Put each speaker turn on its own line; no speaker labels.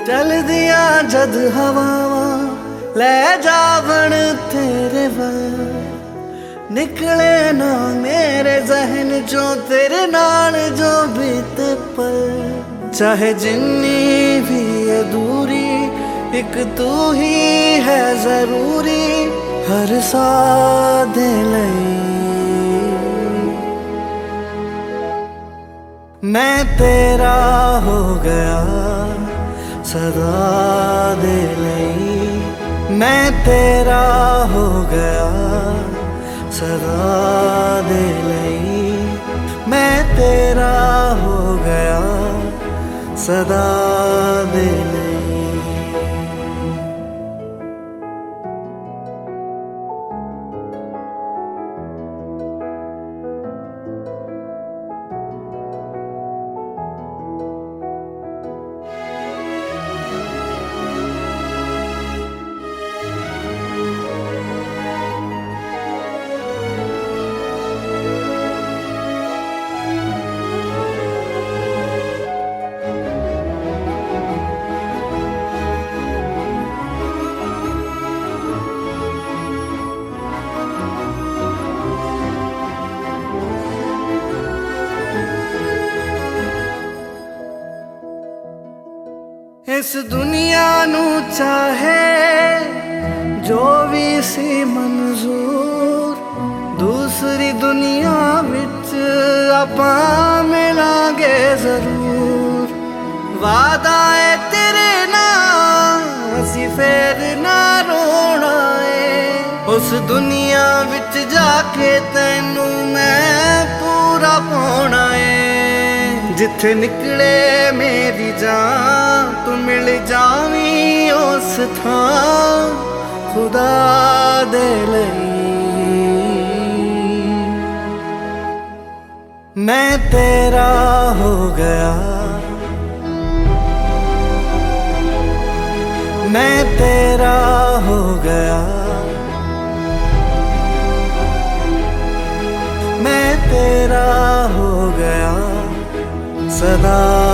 चलदियां जद हवावां लै जावण तेरे वल, निकले ना मेरे जहन चो तेरे नाल जो बीते पल। चाहे जिन्नी भी है दूरी एक तू ही है जरूरी, हर साह दे लई मैं तेरा हो गया सदा दे लई, मैं तेरा हो गया सदा दे लई, मैं तेरा हो गया सदा दे लई। इस दुनिया नू चाहे जो भी सी मंजूर, दूसरी दुनिया विच आपां मिलांगे जरूर। वादा है तेरे नाल असी फिर ना रोना है, उस दुनिया विच जाके तैनू मैं पूरा पाना है। जिथे निकले मेरी जान तू मिल जावी उस थां खुदा दे लई, मैं तेरा हो गया, मैं तेरा हो गया, मैं तेरा हो गया सदा।